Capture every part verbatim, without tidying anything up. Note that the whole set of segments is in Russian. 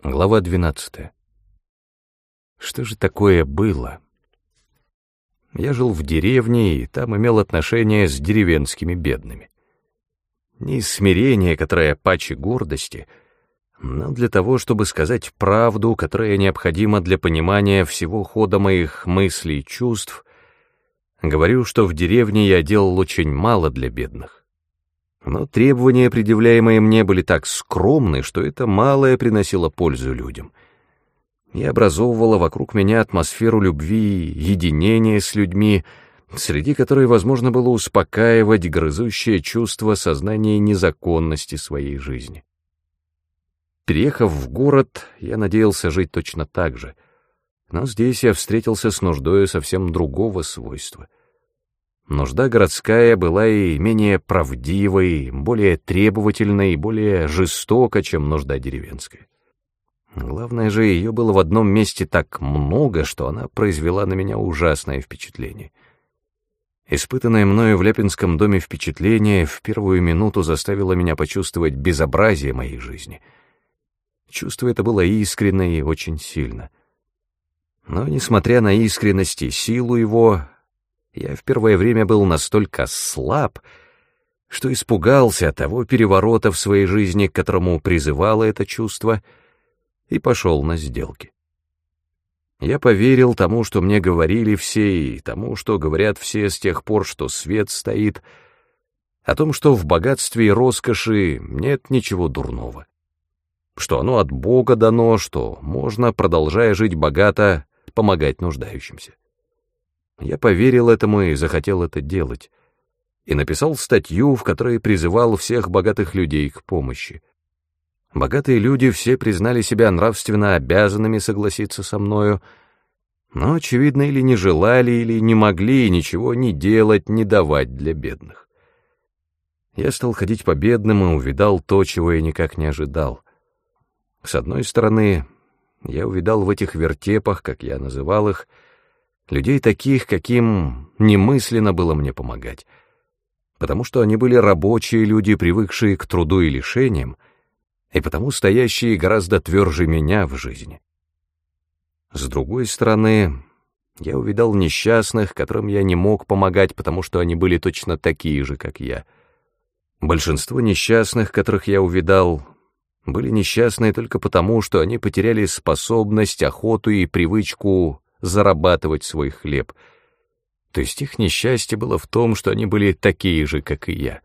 Глава двенадцатая. Что же такое было? Я жил в деревне, и там имел отношение с деревенскими бедными. Не из смирения, которое паче гордости, но для того, чтобы сказать правду, которая необходима для понимания всего хода моих мыслей и чувств, говорю, что в деревне я делал очень мало для бедных. Но требования, предъявляемые мне, были так скромны, что это малое приносило пользу людям. Я образовывала вокруг меня атмосферу любви, единения с людьми, среди которой возможно было успокаивать грызущее чувство сознания незаконности своей жизни. Переехав в город, я надеялся жить точно так же, но здесь я встретился с нуждой совсем другого свойства. Нужда городская была и менее правдивой, более требовательной и более жестока, чем нужда деревенская. Главное же, ее было в одном месте так много, что она произвела на меня ужасное впечатление. Испытанное мною в Ляпинском доме впечатление в первую минуту заставило меня почувствовать безобразие моей жизни. Чувство это было искренне и очень сильно. Но, несмотря на искренность и силу его, я в первое время был настолько слаб, что испугался того переворота в своей жизни, к которому призывало это чувство, и пошел на сделки. Я поверил тому, что мне говорили все, и тому, что говорят все с тех пор, что свет стоит, о том, что в богатстве и роскоши нет ничего дурного, что оно от Бога дано, что можно, продолжая жить богато, помогать нуждающимся. Я поверил этому и захотел это делать, и написал статью, в которой призывал всех богатых людей к помощи. Богатые люди все признали себя нравственно обязанными согласиться со мною, но, очевидно, или не желали, или не могли ничего ни делать, ни давать для бедных. Я стал ходить по бедным и увидал то, чего я никак не ожидал. С одной стороны, я увидал в этих вертепах, как я называл их, людей таких, каким немысленно было мне помогать, потому что они были рабочие люди, привыкшие к труду и лишениям, и потому стоящие гораздо тверже меня в жизни. С другой стороны, я увидал несчастных, которым я не мог помогать, потому что они были точно такие же, как я. Большинство несчастных, которых я увидал, были несчастны только потому, что они потеряли способность, охоту и привычку зарабатывать свой хлеб. То есть их несчастье было в том, что они были такие же, как и я.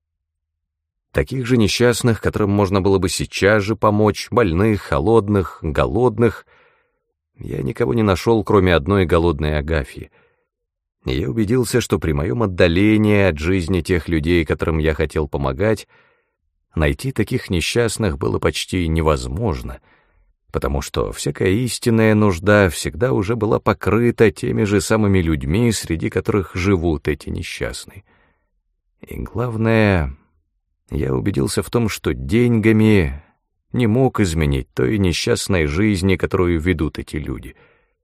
Таких же несчастных, которым можно было бы сейчас же помочь, больных, холодных, голодных, я никого не нашел, кроме одной голодной Агафьи. И я убедился, что при моем отдалении от жизни тех людей, которым я хотел помогать, найти таких несчастных было почти невозможно, потому что всякая истинная нужда всегда уже была покрыта теми же самыми людьми, среди которых живут эти несчастные. И главное, я убедился в том, что деньгами не мог изменить той несчастной жизни, которую ведут эти люди.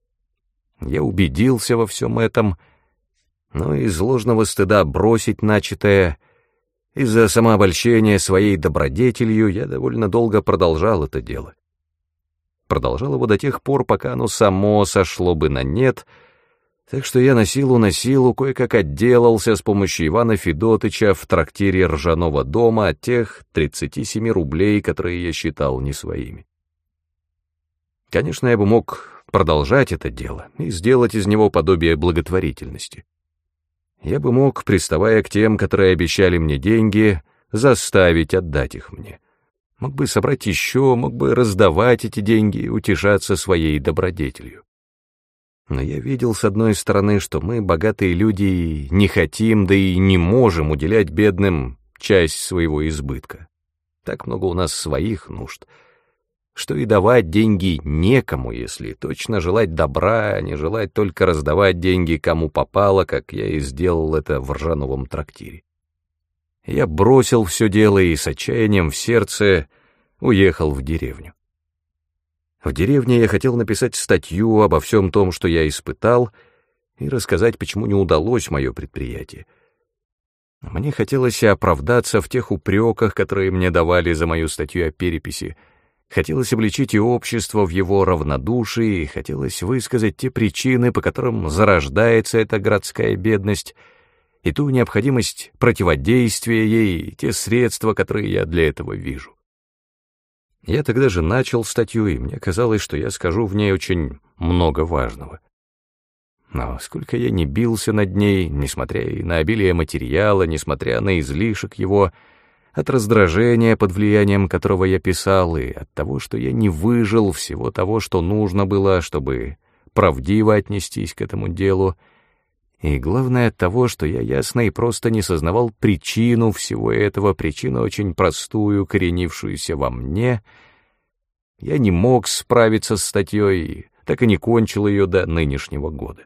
Я убедился во всем этом, но из ложного стыда бросить начатое, из-за самообольщения своей добродетелью я довольно долго продолжал это дело. Продолжал его до тех пор, пока оно само сошло бы на нет, так что я на силу на силу кое-как отделался с помощью Ивана Федотыча в трактире ржаного дома от тех тридцати семи рублей, которые я считал не своими. Конечно, я бы мог продолжать это дело и сделать из него подобие благотворительности. Я бы мог, приставая к тем, которые обещали мне деньги, заставить отдать их мне. Мог бы собрать еще, мог бы раздавать эти деньги и утешаться своей добродетелью. Но я видел, с одной стороны, что мы, богатые люди, не хотим, да и не можем уделять бедным часть своего избытка. Так много у нас своих нужд, что и давать деньги некому, если точно желать добра, а не желать только раздавать деньги кому попало, как я и сделал это в ржановом трактире. Я бросил все дело и с отчаянием в сердце уехал в деревню. В деревне я хотел написать статью обо всем том, что я испытал, и рассказать, почему не удалось мое предприятие. Мне хотелось оправдаться в тех упреках, которые мне давали за мою статью о переписи, Хотелось обличить и общество в его равнодушии, хотелось высказать те причины, по которым зарождается эта городская бедность, и ту необходимость противодействия ей, и те средства, которые я для этого вижу. Я тогда же начал статью, и мне казалось, что я скажу в ней очень много важного. Но сколько я не бился над ней, несмотря и на обилие материала, несмотря на излишек его, от раздражения, под влиянием которого я писал, и от того, что я не выжил всего того, что нужно было, чтобы правдиво отнестись к этому делу, и главное от того, что я ясно и просто не сознавал причину всего этого, причину очень простую, коренившуюся во мне, я не мог справиться с статьей, так и не кончил ее до нынешнего года.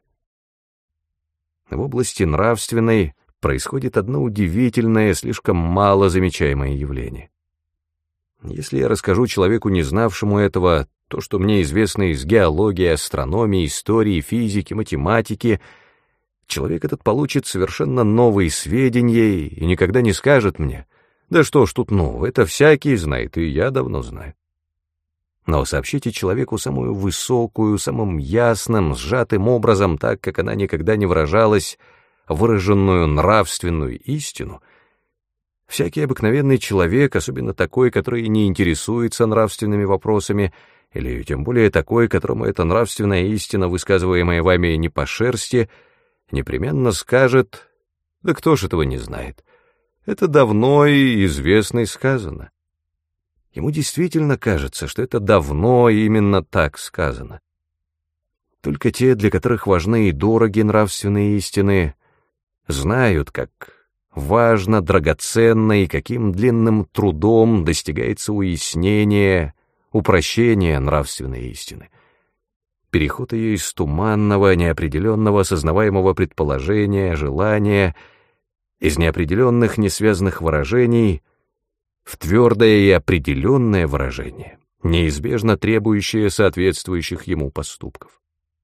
В области нравственной происходит одно удивительное, слишком мало замечаемое явление. Если я расскажу человеку, не знавшему этого, то, что мне известно из геологии, астрономии, истории, физики, математики, человек этот получит совершенно новые сведения и никогда не скажет мне: «Да что ж тут нового, это всякий знает, и я давно знаю». Но сообщите человеку самую высокую, самым ясным, сжатым образом, так, как она никогда не выражалась, выраженную нравственную истину, всякий обыкновенный человек, особенно такой, который не интересуется нравственными вопросами, или тем более такой, которому эта нравственная истина, высказываемая вами не по шерсти, непременно скажет: «Да кто ж этого не знает? Это давно и известно и сказано». Ему действительно кажется, что это давно именно так сказано. Только те, для которых важны и дороги нравственные истины, знают, как важно, драгоценно и каким длинным трудом достигается уяснение, упрощение нравственной истины. Переход ее из туманного, неопределенного, осознаваемого предположения, желания, из неопределенных, несвязанных выражений в твердое и определенное выражение, неизбежно требующее соответствующих ему поступков.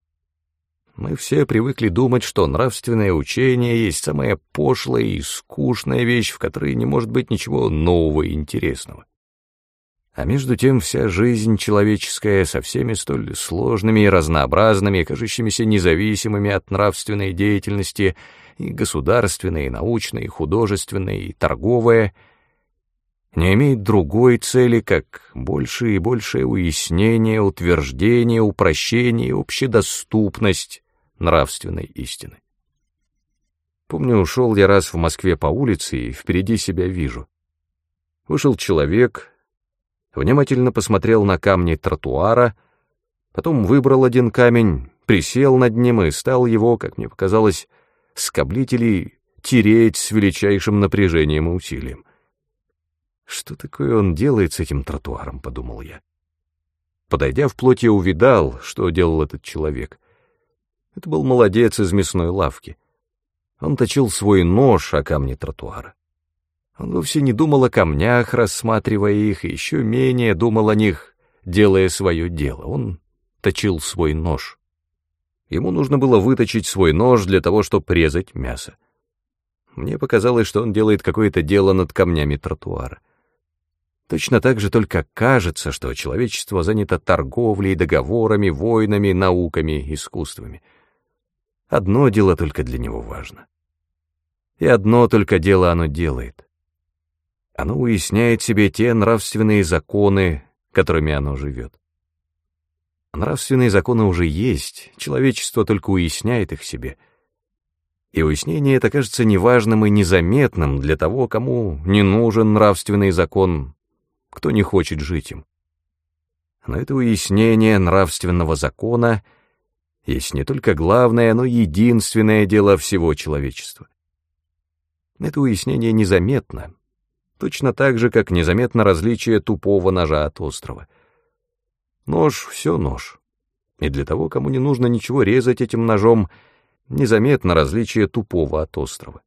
Мы все привыкли думать, что нравственное учение есть самая пошлая и скучная вещь, в которой не может быть ничего нового и интересного. А между тем вся жизнь человеческая со всеми столь сложными и разнообразными, кажущимися независимыми от нравственной деятельности, и государственной, и научной, и художественной, и торговая, не имеет другой цели, как большее и большее уяснение, утверждение, упрощение и общедоступность нравственной истины. Помню, ушел я раз в Москве по улице и впереди себя вижу. Вышел человек, внимательно посмотрел на камни тротуара, потом выбрал один камень, присел над ним и стал его, как мне показалось, скоблить или тереть с величайшим напряжением и усилием. Что такое он делает с этим тротуаром, подумал я. Подойдя вплоть, я увидал, что делал этот человек. Это был молодец из мясной лавки. Он точил свой нож о камни тротуара. Он вовсе не думал о камнях, рассматривая их, и еще менее думал о них, делая свое дело. Он точил свой нож. Ему нужно было выточить свой нож для того, чтобы резать мясо. Мне показалось, что он делает какое-то дело над камнями тротуара. Точно так же только кажется, что человечество занято торговлей, договорами, войнами, науками, искусствами. Одно дело только для него важно. И одно только дело оно делает. Оно уясняет себе те нравственные законы, которыми оно живет. Нравственные законы уже есть, человечество только уясняет их себе. И уяснение это кажется неважным и незаметным для того, кому не нужен нравственный закон, кто не хочет жить им. Но это уяснение нравственного закона есть не только главное, но единственное дело всего человечества. Это уяснение незаметно, точно так же, как незаметно различие тупого ножа от острого. Нож — все нож, и для того, кому не нужно ничего резать этим ножом, незаметно различие тупого от острого.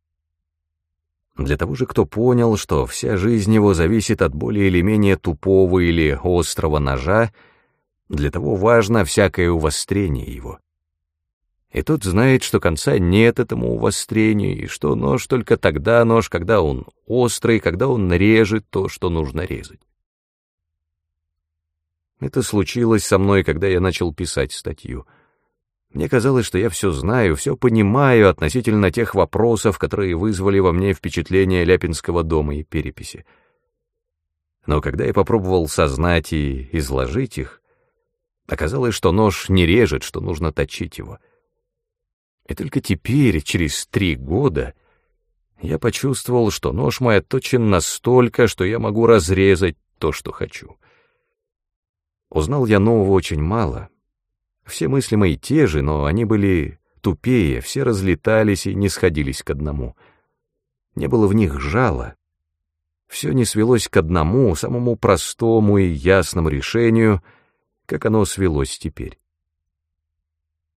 Для того же, кто понял, что вся жизнь его зависит от более или менее тупого или острого ножа, для того важно всякое увострение его. И тот знает, что конца нет этому увострению, и что нож только тогда нож, когда он острый, когда он режет то, что нужно резать. Это случилось со мной, когда я начал писать статью. Мне казалось, что я все знаю, все понимаю относительно тех вопросов, которые вызвали во мне впечатление Ляпинского дома и переписи. Но когда я попробовал сознать и изложить их, оказалось, что нож не режет, что нужно точить его. И только теперь, через три года, я почувствовал, что нож мой отточен настолько, что я могу разрезать то, что хочу. Узнал я нового очень мало. Все мысли мои те же, но они были тупее, все разлетались и не сходились к одному. Не было в них жала. Все не свелось к одному, самому простому и ясному решению, как оно свелось теперь.